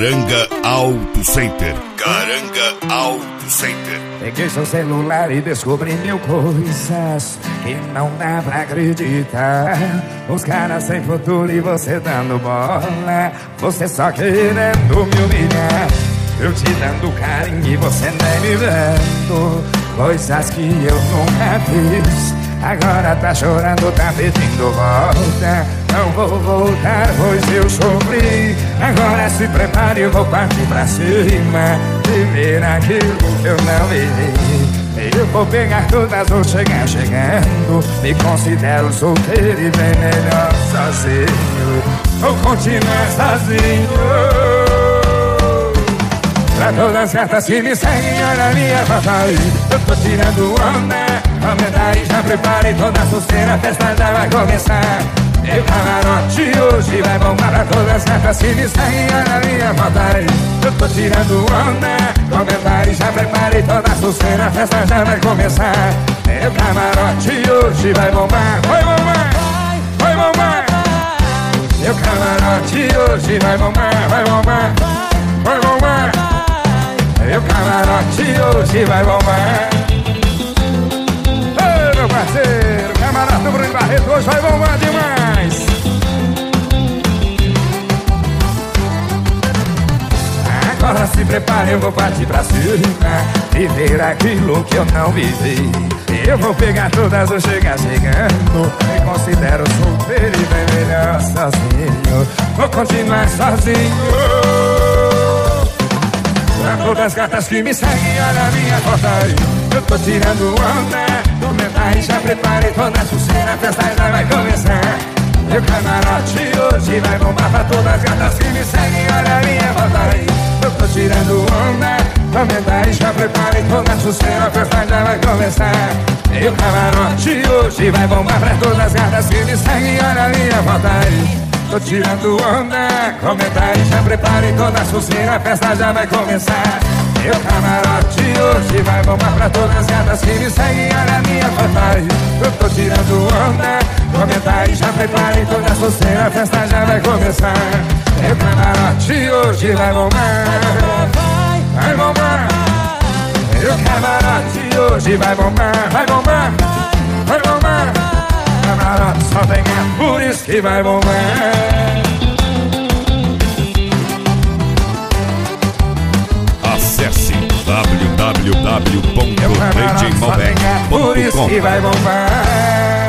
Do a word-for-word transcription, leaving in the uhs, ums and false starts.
Caranga Auto Center. Caranga Auto Center. Peguei seu celular e descobri mil coisas que não dá pra acreditar. Os caras sem futuro e você dando bola, você só querendo me humilhar. Eu te dando carinho e você nem me vendo, coisas que eu nunca fiz. Agora tá chorando, tá pedindo volta. Não vou voltar, pois eu sofri. Agora se prepare, eu vou partir pra cima, viver aquilo que eu não vivi. Eu vou pegar todas, vou chegar chegando. Me considero solteiro e bem melhor sozinho. Vou continuar sozinho. Pra todas as gatas que me seguem, olha a minha foto aí. Eu tô tirando onda, comenta aí, já prepare toda a suceira, a festa já vai começar. Meu camarote hoje vai bombar. Pra todas as gatas que me seguem, olha a minha foto aí. Eu tô tirando onda, comenta aí, já prepare toda a suceira, a festa já vai começar. Meu camarote hoje vai bombar. Vai bombar, vai bombar. Meu camarote hoje vai bombar, vai bombar, vai bombar. Meu camarote hoje vai bombar. Ei, meu parceiro, camarote do Bruno Barreto hoje vai bombar demais. Agora se prepare, eu vou partir pra cima, viver aquilo que eu não vivi. Eu vou pegar todas, vou chegar chegando. Me considero solteiro e bem melhor sozinho. Vou continuar sozinho. Pra todas as gatas que me seguem, olha a minha foto aí. Eu tô tirando onda, comenta aí, já prepare toda a suceira, a festa já vai começar. Meu camarote hoje vai bombar. Pra todas as gatas que me seguem, olha a minha foto aí. Eu tô tirando onda, comenta aí, já prepare toda a suceira, a festa já vai começar. Meu camarote hoje vai bombar. Pra todas as gatas que me seguem, olha a minha foto aí. Tô tirando onda, comenta aí, já prepare toda a suceira, a festa já vai começar. Meu camarote hoje vai bombar. Pra todas as gatas que me seguem, olha a minha foto aí. Eu tô tirando onda, comenta aí, já prepare toda a suceira, a festa já vai começar. Meu camarote hoje vai bombar. Vai bombar. Meu camarote hoje vai bombar. Vai bombar, vai bombar. Camarote só tem gato, por isso que vai bombar. Acesse w w w ponto d j malbec ponto com. Por isso que vai bombar.